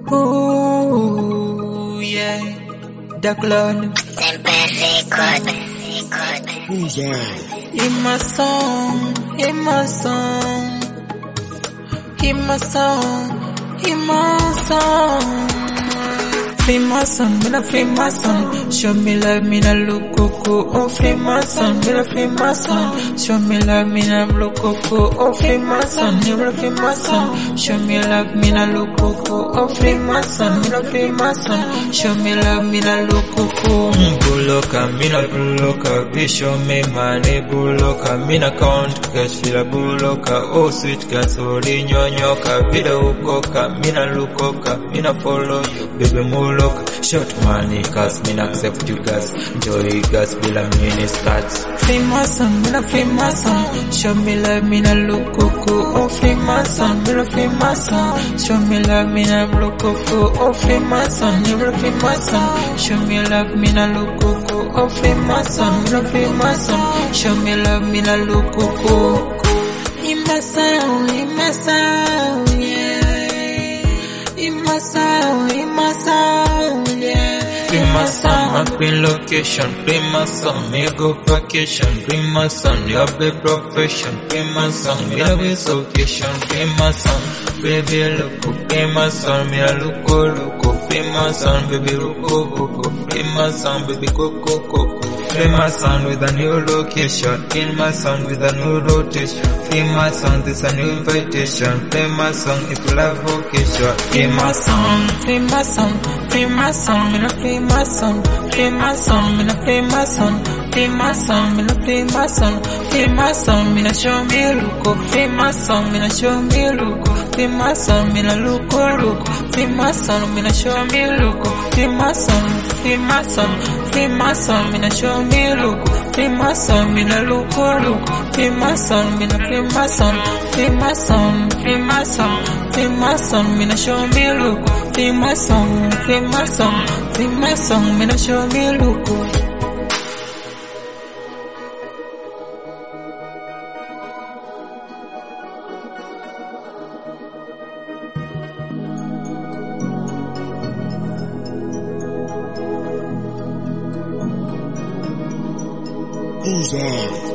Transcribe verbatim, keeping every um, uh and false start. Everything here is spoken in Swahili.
Ooh, yeah. Dark Lord. Who's that? In my song, in my song, in my song, in my song. Free my son, me not free my son. Show me love, me not look coco. Oh, free my son, me not free my son. Show me love, me not look coco. Oh, free my son, me not free my son. Show me love, me not look coco. Oh, free my son, me not free my son. Show me love, me not look coco. Buloka, me not buloka. Be show me money, buloka. Me not count cash, feel buloka. Oh, sweet girl, so nyonyoka. Vida ukoka, me not look coca. Me not follow you, baby more. Look, short money, cause me not accept you guys. Joy gas, bill a mini skirts. Free my son, me not free my son. Show me love, me not look coco. Oh, free my son, me not free my son. Show me love, me not look coco. Oh, free my son, me not free my son. Show me love, me not look coco. Oh, free my son, me not free my son. Show me love, me not look coco. In my sound, in my sound, yeah. In my sound, in my sound, yeah. Bring my son, my green location. Bring my son, me go vacation. Bring my son, your big profession. Bring my son, me a big occasion. Bring my son, baby look. Bring my son, me a look look. Bring my son, baby look look. Bring my son, baby go go go. Bring my son with a new location. Bring my son with a new rotation. Bring my son, this a new invitation. Bring my son, if you love vocation. Bring my son, free my son, free my son, me no free my son, free my son, me no free my son, free my son, me no free my son, free my son, me no show me look, free my son, me no show me look, free my son, me no look look, free my son, me no show me look, free my son, free my son, free my son, me no show me look, free my son, me no look look, free my son, me no free my son, free my son, free my son, free my son, me no show me look, free my son, free my son, free my son, me no show me look. Who's that?